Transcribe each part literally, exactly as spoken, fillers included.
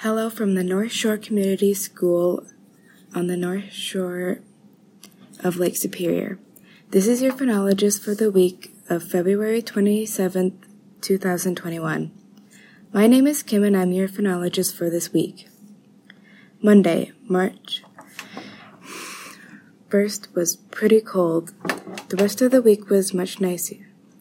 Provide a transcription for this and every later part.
Hello from the North Shore Community School on the North Shore of Lake Superior. This is your phonologist for the week of February twenty-seventh, twenty twenty-one. My name is Kim and I'm your phonologist for this week. Monday, March first was pretty cold. The rest of the week was much nicer.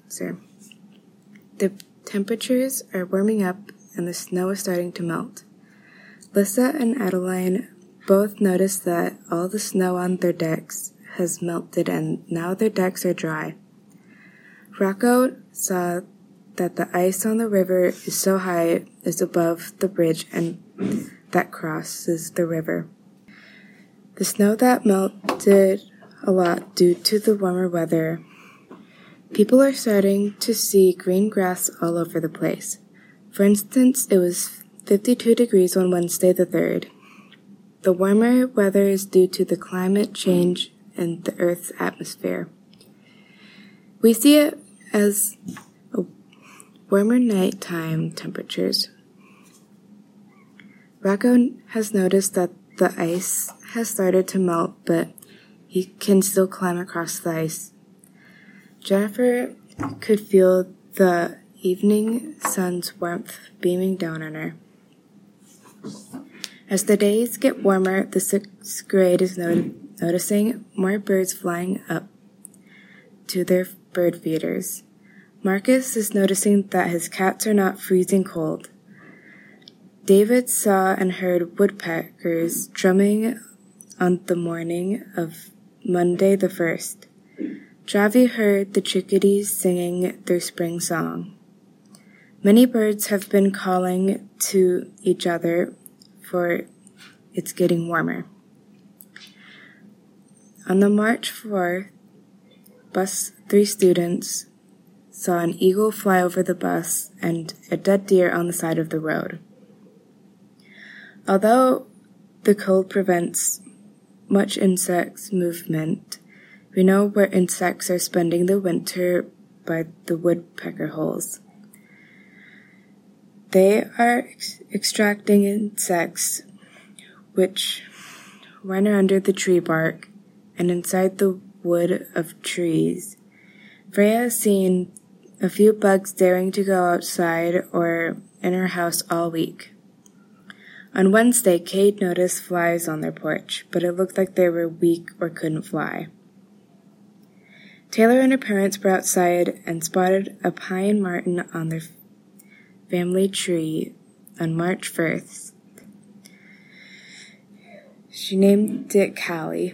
The temperatures are warming up and the snow is starting to melt. Lissa and Adeline both noticed that all the snow on their decks has melted and now their decks are dry. Rocco saw that the ice on the river is so high it's above the bridge and that crosses the river. The snow that melted a lot due to the warmer weather. People are starting to see green grass all over the place. For instance, it was fifty-two degrees on Wednesday the third. The warmer weather is due to the climate change in the Earth's atmosphere. We see it as a warmer nighttime temperatures. Rocco has noticed that the ice has started to melt, but he can still climb across the ice. Jennifer could feel the evening sun's warmth beaming down on her. As the days get warmer, the sixth grade is not- noticing more birds flying up to their bird feeders. Marcus is noticing that his cats are not freezing cold. David saw and heard woodpeckers drumming on the morning of Monday the first. Javi heard the chickadees singing their spring song. Many birds have been calling to each other for it's getting warmer. On the March fourth, bus three students saw an eagle fly over the bus and a dead deer on the side of the road. Although the cold prevents much insects movement, we know where insects are spending the winter by the woodpecker holes. They are ex- extracting insects which run under the tree bark and inside the wood of trees. Freya has seen a few bugs daring to go outside or in her house all week. On Wednesday, Cade noticed flies on their porch, but it looked like they were weak or couldn't fly. Taylor and her parents were outside and spotted a pine marten on their family tree on March first. She named it Callie.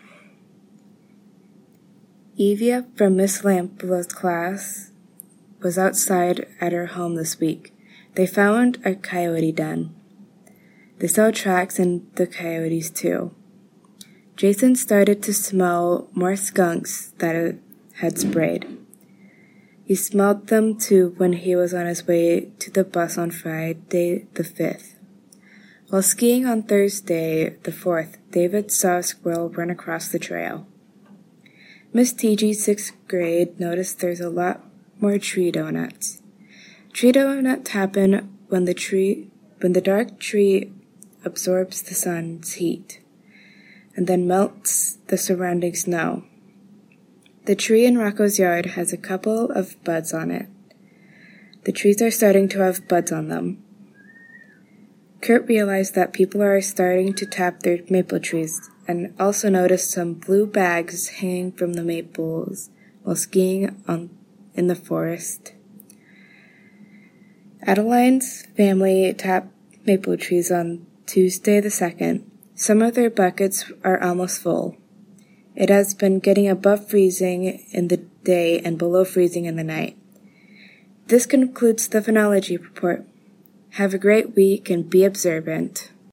Evia from Miss Lamplow's class was outside at her home this week. They found a coyote den. They saw tracks in the coyotes too. Jason started to smell more skunks that had sprayed. He smelled them too when he was on his way to the bus on Friday the fifth. While skiing on Thursday the fourth, David saw a squirrel run across the trail. Miss T G's sixth grade noticed there's a lot more tree donuts. Tree donuts happen when the tree, when the dark tree absorbs the sun's heat and then melts the surrounding snow. The tree in Rocco's yard has a couple of buds on it. The trees are starting to have buds on them. Kurt realized that people are starting to tap their maple trees and also noticed some blue bags hanging from the maples while skiing on in the forest. Adeline's family tapped maple trees on Tuesday the second. Some of their buckets are almost full. It has been getting above freezing in the day and below freezing in the night. This concludes the phonology report. Have a great week and be observant.